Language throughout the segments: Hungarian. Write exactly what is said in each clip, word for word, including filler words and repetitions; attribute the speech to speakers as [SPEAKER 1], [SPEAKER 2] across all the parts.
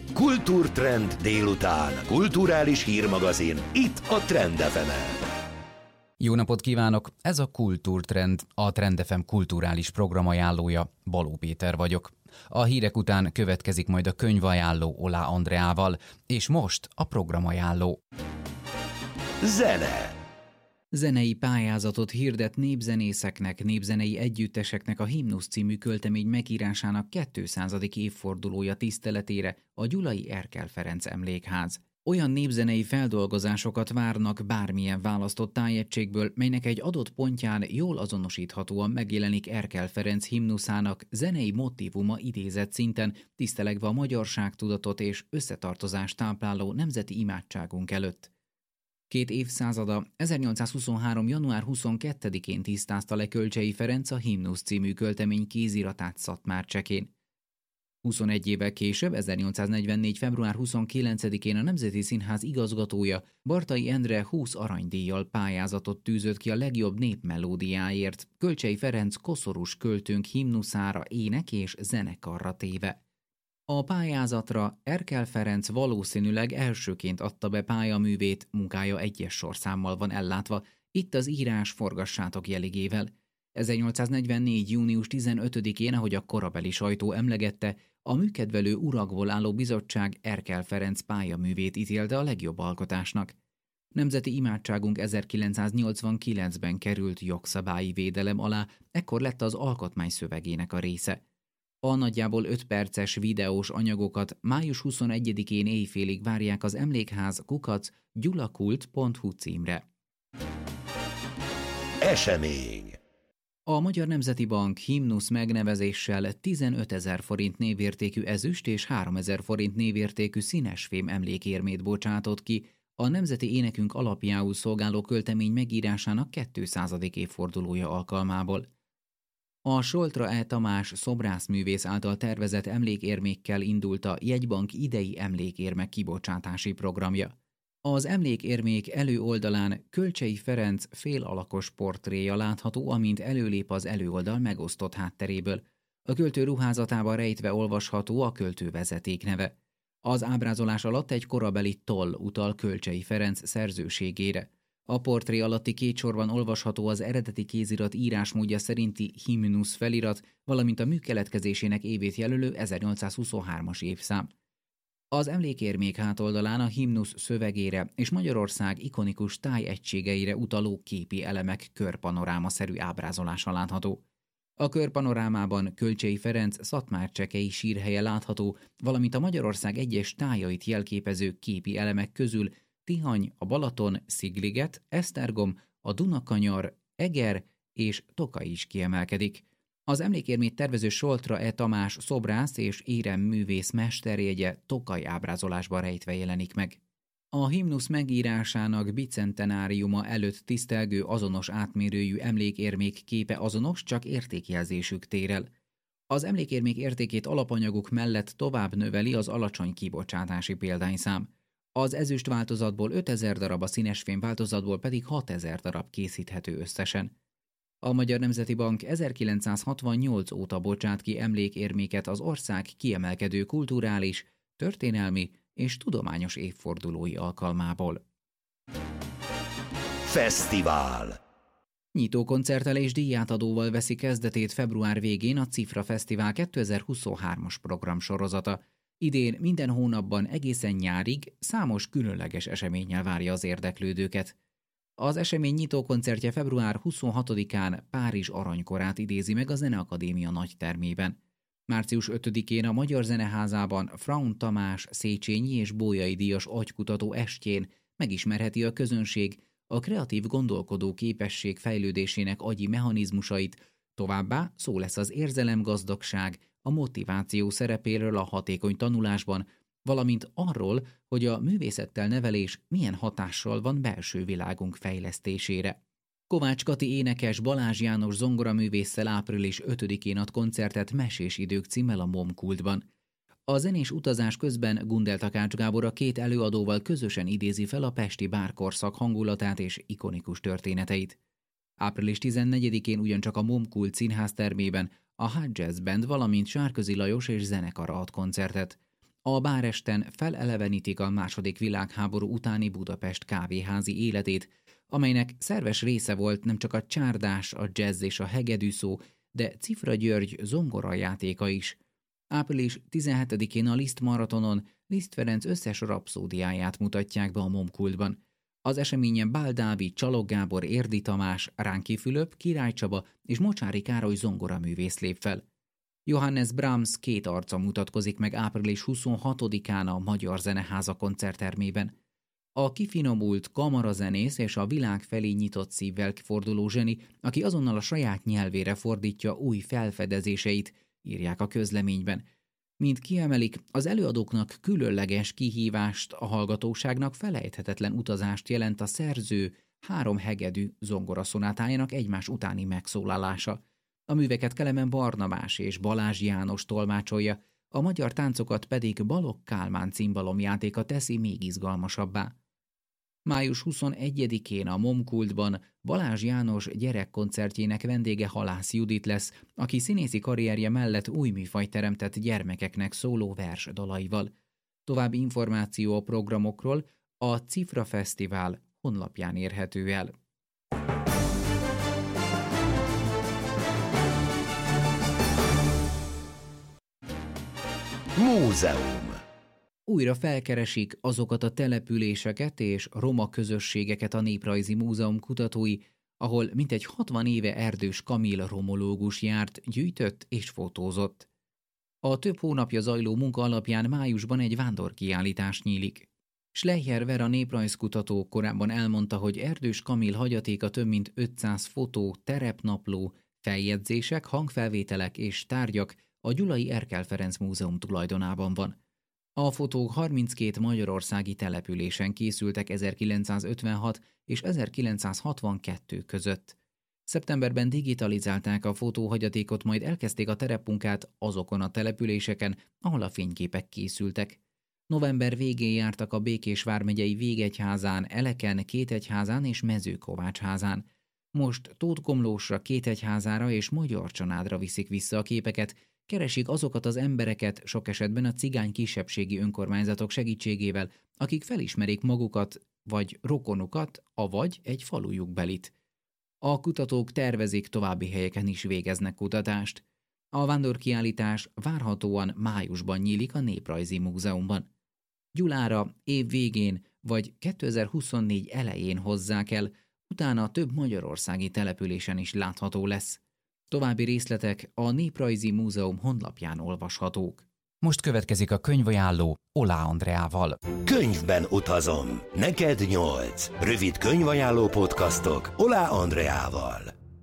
[SPEAKER 1] Kultúrtrend délután. Kulturális hírmagazin. Itt a Trend ef emen.
[SPEAKER 2] Jó napot kívánok! Ez a Kultúrtrend, a Trend ef em kulturális programajánlója. Baló Péter vagyok. A hírek után következik majd a könyvajánló Olá Andreával, és most a programajánló.
[SPEAKER 1] Zene.
[SPEAKER 3] Zenei pályázatot hirdet népzenészeknek, népzenei együtteseknek a Himnusz című költemény megírásának kétszázadik évfordulója tiszteletére a Gyulai Erkel Ferenc Emlékház. Olyan népzenei feldolgozásokat várnak bármilyen választott tájegységből, melynek egy adott pontján jól azonosíthatóan megjelenik Erkel Ferenc himnuszának zenei motívuma idézett szinten, tisztelegve a magyarságtudatot és összetartozást tápláló nemzeti imádságunk előtt. Két évszázada, ezernyolcszázhuszonhárom. január huszonkettedikén tisztázta le Kölcsey Ferenc a Himnusz című költemény kéziratát Szatmárcsekén. huszonegy évvel később, ezernyolcszáznegyvennégy. február huszonkilencedikén a Nemzeti Színház igazgatója, Bartai Endre húsz aranydíjjal pályázatot tűzött ki a legjobb népmelódiáért, Kölcsey Ferenc koszorús költőnk himnuszára ének és zenekarra téve. A pályázatra Erkel Ferenc valószínűleg elsőként adta be pályaművét, munkája egyes sorszámmal van ellátva, itt az írás forgassátok jeligével. ezernyolcszáznegyvennégy. június tizenötödikén, ahogy a korabeli sajtó emlegette, a műkedvelő urakból álló bizottság Erkel Ferenc pályaművét ítélte a legjobb alkotásnak. Nemzeti imádságunk ezerkilencszáznyolcvankilencben került jogszabályi védelem alá, ekkor lett az alkotmány szövegének a része. A nagyjából öt perces videós anyagokat május huszonegyedikén éjfélig várják az Emlékház kukac gyulakult pont hu címre.
[SPEAKER 1] Esemény.
[SPEAKER 3] A Magyar Nemzeti Bank himnusz megnevezéssel tizenötezer forint névértékű ezüst és háromezer forint névértékű színesfém emlékérmét bocsátott ki a nemzeti énekünk alapjául szolgáló költemény megírásának kétszázadik évfordulója alkalmából. A Soltra E. Tamás szobrászművész által tervezett emlékérmékkel indult a Jegybank idei emlékérmek kibocsátási programja. Az emlékérmék előoldalán Kölcsey Ferenc félalakos portréja látható, amint előlép az előoldal megosztott hátteréből. A költő ruházatában rejtve olvasható a költő vezetékneve. Az ábrázolás alatt egy korabeli toll utal Kölcsey Ferenc szerzőségére. A portré alatti két sorban olvasható az eredeti kézirat írásmódja szerinti himnusz felirat, valamint a mű keletkezésének évét jelölő ezernyolcszázhuszonhármas évszám. Az emlékérmék hátoldalán a himnusz szövegére és Magyarország ikonikus tájegységeire utaló képi elemek körpanorámaszerű ábrázolása látható. A körpanorámában Kölcsey Ferenc szatmárcsekei sírhelye látható, valamint a Magyarország egyes tájait jelképező képi elemek közül Tihany, a Balaton, Szigliget, Esztergom, a Dunakanyar, Eger és Tokaj is kiemelkedik. Az emlékérmét tervező Soltra E. Tamás szobrász és érem művész mesterjegye Tokaj ábrázolásba rejtve jelenik meg. A himnusz megírásának bicentenáriuma előtt tisztelgő azonos átmérőjű emlékérmék képe azonos, csak értékjelzésük tér el. Az emlékérmék értékét alapanyaguk mellett tovább növeli az alacsony kibocsátási példányszám. Az ezüst változatból ötezer darab, a színesfém változatból pedig hatezer darab készíthető összesen. A Magyar Nemzeti Bank ezerkilencszázhatvannyolc óta bocsát ki emlékérméket az ország kiemelkedő kulturális, történelmi és tudományos évfordulói alkalmából.
[SPEAKER 1] Fesztivál.
[SPEAKER 3] Nyitókoncerttel és díjátadóval veszi kezdetét február végén a Cifra Fesztivál kétezer-huszonhármas programsorozata. Idén minden hónapban egészen nyárig számos különleges eseménnyel várja az érdeklődőket. Az esemény nyitókoncertje február huszonhatodikán Párizs aranykorát idézi meg a Zeneakadémia nagytermében. március ötödikén a Magyar Zeneházában Fraun Tamás Széchenyi és Bolyai díjas agykutató estjén megismerheti a közönség a kreatív gondolkodó képesség fejlődésének agyi mechanizmusait, továbbá szó lesz az érzelemgazdagság, a motiváció szerepéről a hatékony tanulásban, valamint arról, hogy a művészettel nevelés milyen hatással van belső világunk fejlesztésére. Kovács Kati énekes Balázs János zongoraművésszel április ötödikén ad koncertet Mesés idők címmel a Momkultban. A zenés utazás közben Gundel Takács Gábor a két előadóval közösen idézi fel a pesti bárkorszak hangulatát és ikonikus történeteit. április tizennegyedikén ugyancsak a Momkult színház termében a Hot Jazz Band, valamint Sárközi Lajos és zenekara ad koncertet. A báresten felelevenítik a második világháború utáni Budapest kávéházi életét, amelynek szerves része volt nem csak a csárdás, a jazz és a hegedűszó, de Cifra György zongorajátéka is. április tizenhetedikén a Liszt maratonon Liszt Ferenc összes rapszódiáját mutatják be a Momkultban. Az eseményen Bál Dávid, Csalog Gábor, Érdi Tamás, Ránki Fülöp, Király Csaba és Mocsáry Károly zongoraművész lép fel. Johannes Brahms két arca mutatkozik meg április huszonhatodikán a Magyar Zeneháza koncerttermében. A kifinomult kamarazenész és a világ felé nyitott szívvel forduló zseni, aki azonnal a saját nyelvére fordítja új felfedezéseit, írják a közleményben. Mint kiemelik, az előadóknak különleges kihívást, a hallgatóságnak felejthetetlen utazást jelent a szerző három hegedű zongoraszonátájának egymás utáni megszólalása. A műveket Kelemen Barnabás és Balázs János tolmácsolja, a magyar táncokat pedig Balogh Kálmán cimbalomjátéka teszi még izgalmasabbá. május huszonegyedikén a Momkultban Balázs János gyerekkoncertjének vendége Halász Judit lesz, aki színészi karrierje mellett új műfajt teremtett gyermekeknek szóló vers dalaival. További információ a programokról a Cifra Fesztivál honlapján érhető el.
[SPEAKER 1] Múzeum.
[SPEAKER 3] Újra felkeresik azokat a településeket és roma közösségeket a Néprajzi Múzeum kutatói, ahol mintegy hatvan éve Erdős Kamil romológus járt, gyűjtött és fotózott. A több hónapja zajló munka alapján májusban egy vándorkiállítás nyílik. Schleicher Vera néprajzkutató korábban elmondta, hogy Erdős Kamil hagyatéka több mint ötszáz fotó, terepnapló, feljegyzések, hangfelvételek és tárgyak a Gyulai Erkel Ferenc Múzeum tulajdonában van. A fotók harminckét magyarországi településen készültek ezerkilencszázötvenhat és ezerkilencszázhatvankettő között. Szeptemberben digitalizálták a fotóhagyatékot, majd elkezdték a terepmunkát azokon a településeken, ahol a fényképek készültek. November végén jártak a Békés vármegyei Végegyházán, Eleken, Kétegyházán és Mezőkovácsházán. Most Tótkomlósra, Kétegyházára és Magyarcsanádra viszik vissza a képeket, keresik azokat az embereket, sok esetben a cigány kisebbségi önkormányzatok segítségével, akik felismerik magukat vagy rokonukat, avagy egy falujuk belit. A kutatók tervezik, további helyeken is végeznek kutatást. A vándorkiállítás várhatóan májusban nyílik a Néprajzi Múzeumban. Gyulára év végén vagy kétezer-huszonnégy elején hozzák el, utána több magyarországi településen is látható lesz. További részletek a Néprajzi Múzeum honlapján olvashatók.
[SPEAKER 2] Most következik a könyvajánló Olá Andreával.
[SPEAKER 1] Könyvben utazom. Neked nyolc. Rövid könyvajánló podcastok Olá Andreával.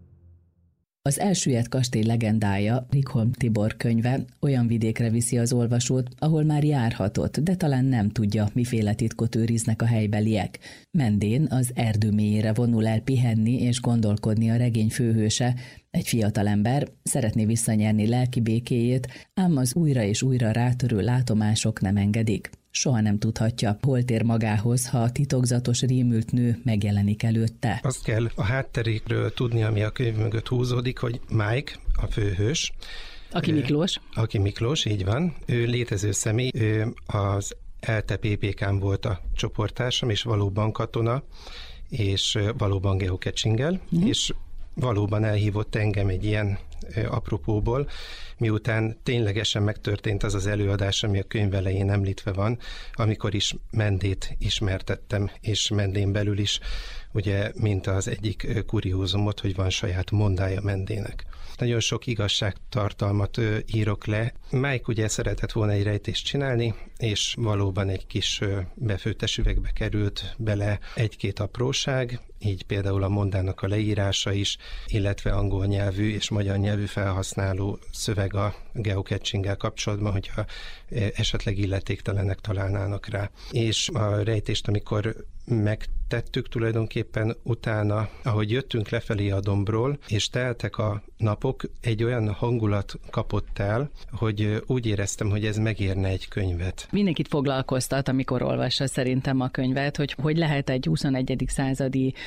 [SPEAKER 4] Az Elsüllyedt kastély legendája, Rikholm Tibor könyve olyan vidékre viszi az olvasót, ahol már járhatott, de talán nem tudja, miféle titkot őriznek a helybeliek. Mendén az erdő mélyére vonul el pihenni és gondolkodni a regény főhőse. Egy fiatalember szeretné visszanyerni lelki békéjét, ám az újra és újra rátörő látomások nem engedik. Soha nem tudhatja, hol tér magához, ha a titokzatos rémült nő megjelenik előtte.
[SPEAKER 5] Azt kell a hátterékről tudni, ami a könyv mögött húzódik, hogy Mike, a főhős.
[SPEAKER 4] Aki Miklós.
[SPEAKER 5] Aki Miklós, így van. Ő létező személy, ő az ELTE pé pé kán volt a csoporttársam, és valóban katona, és valóban geocachingel, mm. és valóban elhívott engem egy ilyen apropóból, miután ténylegesen megtörtént az az előadás, ami a könyv elején említve van, amikor is Mendét ismertettem, és Mendén belül is, ugye, mint az egyik kuriózumot, hogy van saját mondája Mendének. Nagyon sok igazságtartalmat írok le. Mike ugye szeretett volna egy rejtést csinálni, és valóban egy kis befőttes üvegbe került bele egy-két apróság, így például a mondának a leírása is, illetve angol nyelvű és magyar nyelvű felhasználó szöveg a geocaching-gel kapcsolatban, hogyha esetleg illetéktelenek találnának rá. És a rejtést, amikor megtettük tulajdonképpen utána, ahogy jöttünk lefelé a dombról, és teltek a napok, egy olyan hangulat kapott el, hogy úgy éreztem, hogy ez megérne egy könyvet.
[SPEAKER 4] Mindenkit foglalkoztat, amikor olvassa szerintem a könyvet, hogy hogy lehet egy huszonegyedik századi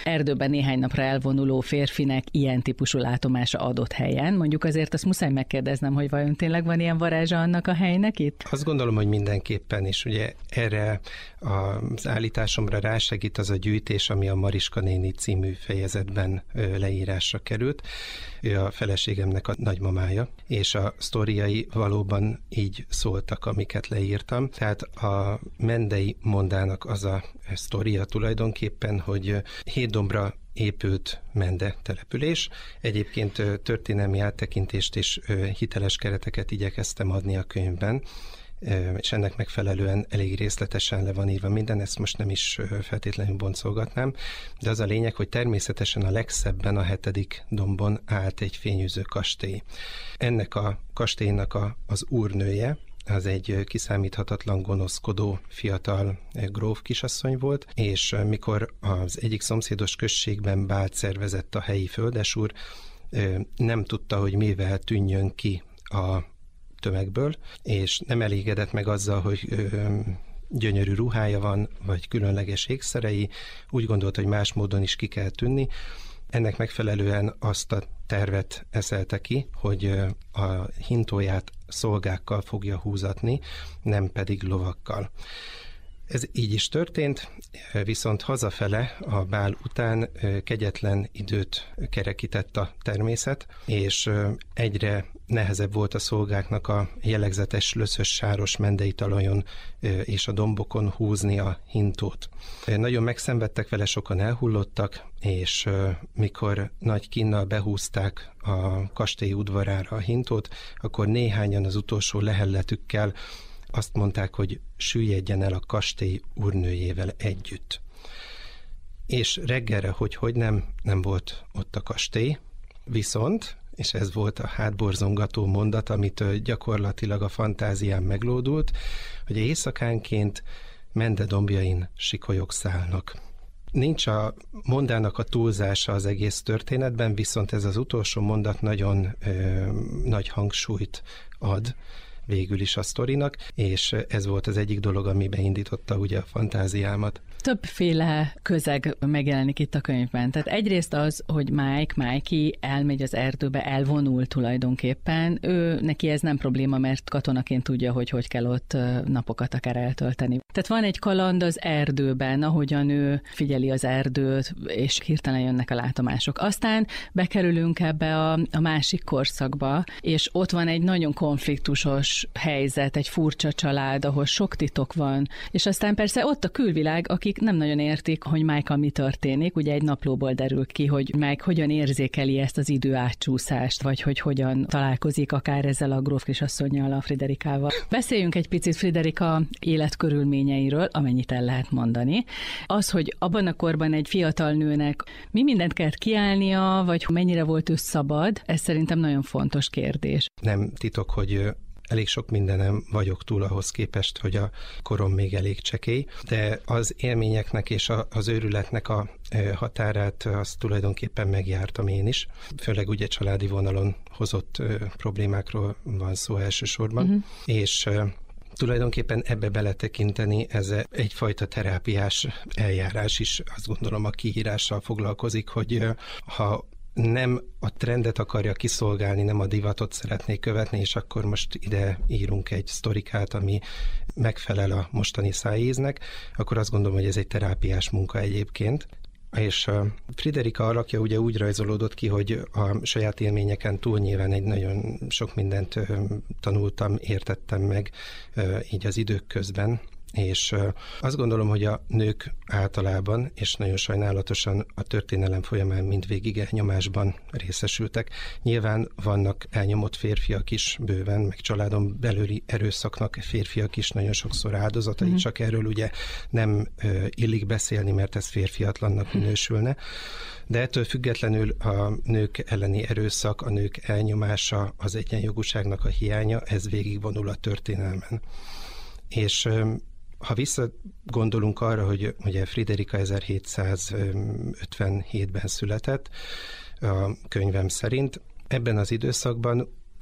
[SPEAKER 4] erdőben néhány napra elvonuló férfinek ilyen típusú látomása adott helyen. Mondjuk azért azt muszáj megkérdeznem, hogy vajon tényleg van ilyen varázsa annak a helynek itt?
[SPEAKER 5] Azt gondolom, hogy mindenképpen is. Ugye erre az állításomra rásegít az a gyűjtés, ami a Mariska néni című fejezetben leírásra került. Ő a feleségemnek a nagymamája, és a sztoriai valóban így szóltak, amiket leírtam. Tehát a Mendei mondának az a sztoria tulajdonképpen, hogy Hétdombra épült Mende település. Egyébként történelmi áttekintést és hiteles kereteket igyekeztem adni a könyvben, és ennek megfelelően elég részletesen le van írva minden, ezt most nem is feltétlenül boncolgatnám, de az a lényeg, hogy természetesen a legszebben a hetedik dombon állt egy fényűző kastély. Ennek a kastélynak a, az úrnője, az egy kiszámíthatatlan, gonoszkodó, fiatal gróf kisasszony volt, és mikor az egyik szomszédos községben bált szervezett a helyi földesúr, nem tudta, hogy mivel tűnjön ki a tömegből, és nem elégedett meg azzal, hogy gyönyörű ruhája van, vagy különleges ékszerei, úgy gondolta, hogy más módon is ki kell tűnni. Ennek megfelelően azt a tervet eszelte ki, hogy a hintóját szolgákkal fogja húzatni, nem pedig lovakkal. Ez így is történt, viszont hazafele a bál után kegyetlen időt kerekített a természet, és egyre nehezebb volt a szolgáknak a jellegzetes löszös sáros mendei talajon és a dombokon húzni a hintót. Nagyon megszenvedtek vele, sokan elhullottak, és mikor nagy kínnal behúzták a kastély udvarára a hintót, akkor néhányan az utolsó lehelletükkel azt mondták, hogy süllyedjen el a kastély úrnőjével együtt. És reggelre, hogy hogy nem, nem volt ott a kastély, viszont, és ez volt a hátborzongató mondat, amit gyakorlatilag a fantázián meglódult, hogy éjszakánként Mende dombjain sikolyok szállnak. Nincs a mondának a túlzása az egész történetben, viszont ez az utolsó mondat nagyon ö, nagy hangsúlyt ad végül is a sztorinak, és ez volt az egyik dolog, ami beindította ugye a fantáziámat.
[SPEAKER 4] Többféle közeg megjelenik itt a könyvben. Tehát egyrészt az, hogy Mike, Mikey elmegy az erdőbe, elvonul tulajdonképpen. Ő, neki ez nem probléma, mert katonaként tudja, hogy hogy kell ott napokat akár eltölteni. Tehát van egy kaland az erdőben, ahogyan ő figyeli az erdőt, és hirtelen jönnek a látomások. Aztán bekerülünk ebbe a, a másik korszakba, és ott van egy nagyon konfliktusos helyzet, egy furcsa család, ahol sok titok van, és aztán persze ott a külvilág, akik nem nagyon értik, hogy Mike-kal mi történik. Ugye egy naplóból derül ki, hogy Mike hogyan érzékeli ezt az idő átcsúszást, vagy hogy hogyan találkozik akár ezzel a gróf kisasszonnyal, a Friderikával. Beszéljünk egy picit Friderika életkörülményeiről, amennyit el lehet mondani. Az, hogy abban a korban egy fiatal nőnek mi mindent kellett kiállnia, vagy mennyire volt ő szabad, ez szerintem nagyon fontos kérdés.
[SPEAKER 5] Nem titok, hogy elég sok mindenem vagyok túl ahhoz képest, hogy a korom még elég csekély, de az élményeknek és a, az őrületnek a határát azt tulajdonképpen megjártam én is. Főleg ugye családi vonalon hozott problémákról van szó elsősorban, uh-huh. és tulajdonképpen ebbe beletekinteni, ez egyfajta terápiás eljárás is, azt gondolom a kiírással foglalkozik, hogy ha nem a trendet akarja kiszolgálni, nem a divatot szeretné követni, és akkor most ide írunk egy sztorikát, ami megfelel a mostani szájíznek, akkor azt gondolom, hogy ez egy terápiás munka egyébként. És Friderika alakja ugye úgy rajzolódott ki, hogy a saját élményeken túl nyilván egy nagyon sok mindent tanultam, értettem meg így az idők közben, és azt gondolom, hogy a nők általában, és nagyon sajnálatosan a történelem folyamán mindvégig elnyomásban részesültek. Nyilván vannak elnyomott férfiak is bőven, meg családon belüli erőszaknak férfiak is nagyon sokszor áldozatai, mm-hmm. csak erről ugye nem uh, illik beszélni, mert ez férfiatlannak minősülne. De ettől függetlenül a nők elleni erőszak, a nők elnyomása, az egyenjogúságnak a hiánya, ez végigvonul a történelmen. És ha visszagondolunk arra, hogy ugye Friderika ezerhétszázötvenhétben született, a könyvem szerint, ebben az időszakban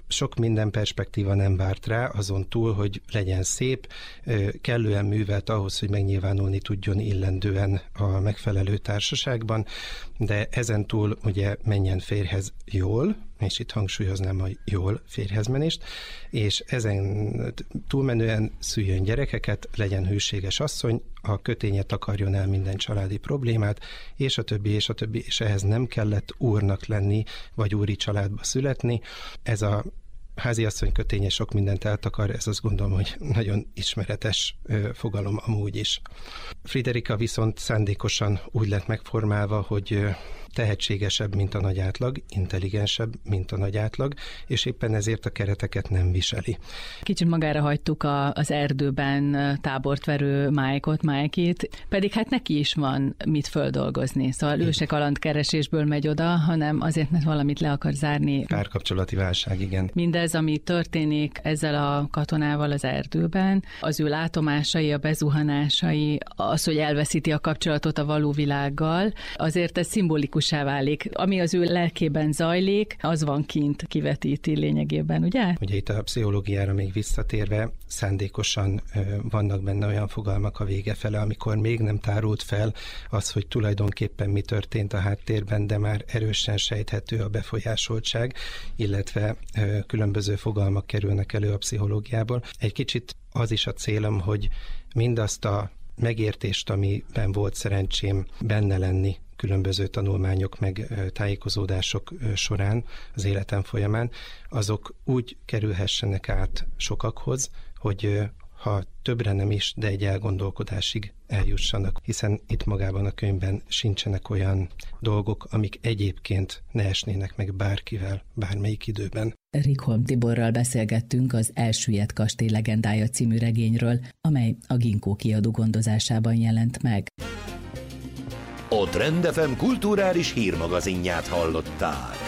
[SPEAKER 5] sok minden perspektíva nem várt rá, azon túl, hogy legyen szép, kellően művelt ahhoz, hogy megnyilvánulni tudjon illendően a megfelelő társaságban, de ezen túl ugye menjen férjhez jól, és itt hangsúlyoznám a jól férjhezmenést, és ezen túlmenően szüljön gyerekeket, legyen hűséges asszony, a köténye takarjon el minden családi problémát, és a többi, és a többi, és ehhez nem kellett úrnak lenni, vagy úri családba születni. Ez a háziasszony köténye sok mindent eltakar, ez azt gondolom, hogy nagyon ismeretes fogalom amúgy is. Friderika viszont szándékosan úgy lett megformálva, hogy tehetségesebb, mint a nagy átlag, intelligensebb, mint a nagy átlag, és éppen ezért a kereteket nem viseli.
[SPEAKER 6] Kicsit magára hagytuk a, az erdőben tábort verő Májkot, Májkit, pedig hát neki is van mit földolgozni. Szóval ő se kalandkeresésből megy oda, hanem azért, mert valamit le akar zárni.
[SPEAKER 5] Párkapcsolati válság, igen.
[SPEAKER 6] Mindez, ami történik ezzel a katonával az erdőben, az ő látomásai, a bezuhanásai, az, hogy elveszíti a kapcsolatot a való világgal, azért ez szimbolikus válik. Ami az ő lelkében zajlik, az van kint, kivetíti lényegében, ugye?
[SPEAKER 5] Ugye itt a pszichológiára még visszatérve, szándékosan ö, vannak benne olyan fogalmak a vége fele, amikor még nem tárult fel az, hogy tulajdonképpen mi történt a háttérben, de már erősen sejthető a befolyásoltság, illetve ö, különböző fogalmak kerülnek elő a pszichológiából. Egy kicsit az is a célom, hogy mindazt a megértést, amiben volt szerencsém benne lenni, különböző tanulmányok meg tájékozódások során, az életem folyamán, azok úgy kerülhessenek át sokakhoz, hogy ha többre nem is, de egy elgondolkodásig eljussanak, hiszen itt magában a könyvben sincsenek olyan dolgok, amik egyébként ne esnének meg bárkivel, bármelyik időben.
[SPEAKER 4] Rikholm Tiborral beszélgettünk az Elsüllyedt kastély legendája című regényről, amely a Ginkgo kiadó gondozásában jelent meg.
[SPEAKER 1] A Trend ef em kulturális hírmagazinját hallották.